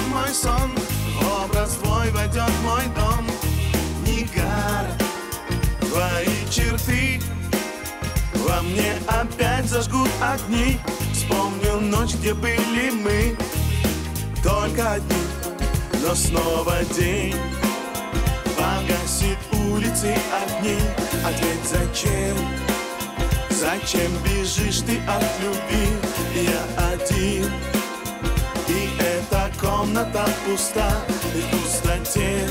мой сон, образ твой войдет в мой дом. Нигара, твои черты во мне опять зажгут огни. Вспомню ночь, где были мы только одни, но снова день. Погасит улицы огни. Ответь, зачем? Зачем бежишь ты от любви? Я один, и эта комната пуста. И в пустоте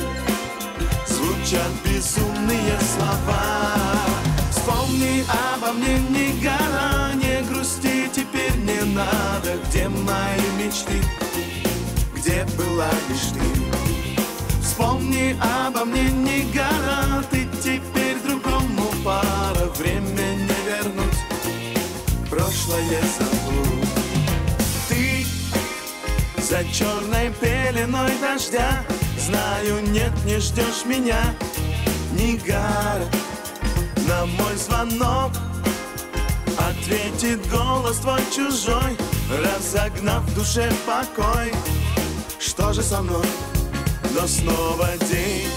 звучат безумные слова. Вспомни обо мне, Нигара, не грусти, теперь не надо. Где мои мечты? Где была лишь ты? Вспомни обо мне, Нигара, ты теперь другому пара. Время не вернуть, прошлое забудь. Ты за черной пеленой дождя, знаю, нет, не ждешь меня, Нигара. На мой звонок ответит голос твой чужой, разогнав в душе покой. Что же со мной? Но снова день.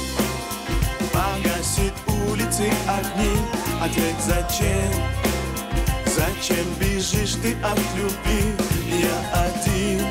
Погасит улицы огни. Ответь, зачем? Зачем бежишь ты от любви? Я один,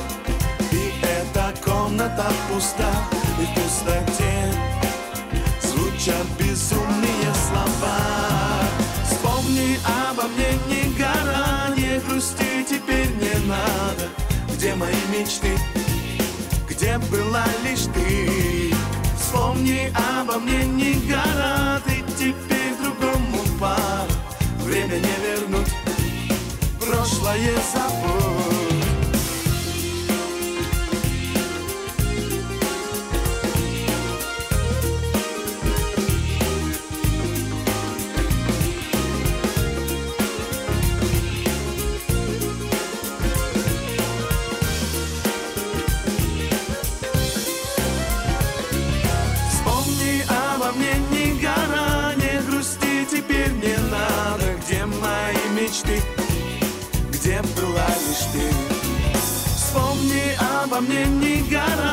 и эта комната пуста. И в пустоте звучат безумные слова. Вспомни обо мне, Нигара, не грусти, теперь не надо. Где мои мечты? Где была лишь ты? Вспомни обо мне, Нигара, ты теперь другому пара. Время не вернуть, прошлое забудь. Где была лишь ты? Вспомни обо мне, Нигара.